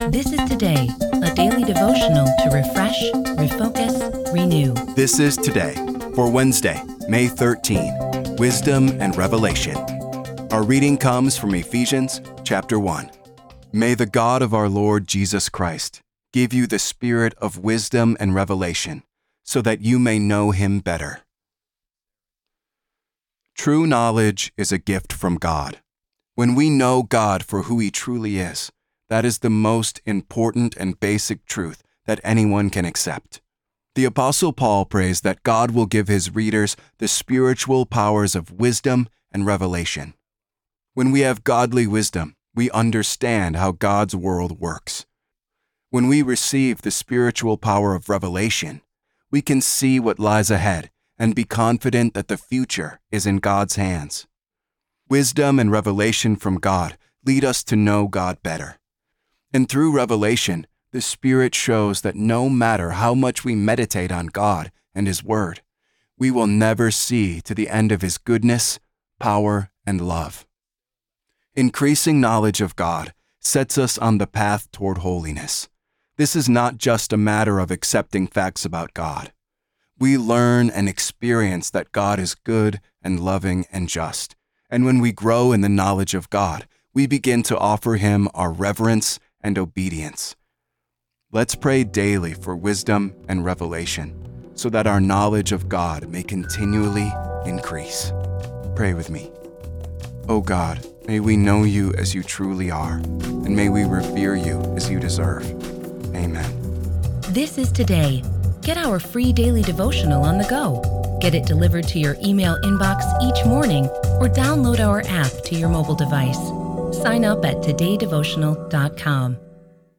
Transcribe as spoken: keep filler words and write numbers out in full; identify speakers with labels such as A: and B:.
A: This is Today, a daily devotional to refresh, refocus, renew.
B: This is Today for Wednesday, May thirteenth, Wisdom and Revelation. Our reading comes from Ephesians chapter one. May the God of our Lord Jesus Christ give you the spirit of wisdom and revelation, so that you may know him better. True knowledge is a gift from God. When we know God for who he truly is, that is the most important and basic truth that anyone can accept. The Apostle Paul prays that God will give his readers the spiritual powers of wisdom and revelation. When we have godly wisdom, we understand how God's world works. When we receive the spiritual power of revelation, we can see what lies ahead and be confident that the future is in God's hands. Wisdom and revelation from God lead us to know God better. And through revelation, the Spirit shows that no matter how much we meditate on God and his word, we will never see to the end of his goodness, power, and love. Increasing knowledge of God sets us on the path toward holiness. This is not just a matter of accepting facts about God. We learn and experience that God is good and loving and just. And when we grow in the knowledge of God, we begin to offer him our reverence and obedience. Let's pray daily for wisdom and revelation, so that our knowledge of God may continually increase. Pray with me. O God, may we know you as you truly are, and may we revere you as you deserve. Amen.
A: This is Today. Get our free daily devotional on the go. Get it delivered to your email inbox each morning, or download our app to your mobile device. Sign up at today devotional dot com.